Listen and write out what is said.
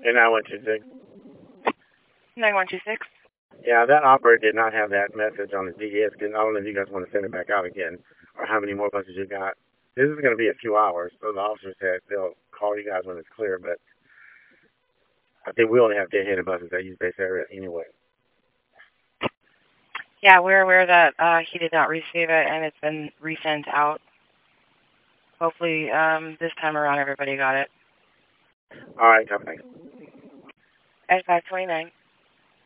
And 9126. 9126. Yeah, that operator did not have that message on the DES. I don't know if you guys want to send it back out again or how many more buses you got. This is going to be a few hours, so the officer said they'll call you guys when it's clear, but I think we only have dead-headed buses that use base area anyway. Yeah, we're aware that he did not receive it, and it's been resent out. Hopefully, this time around, everybody got it. All right, thanks. At 529.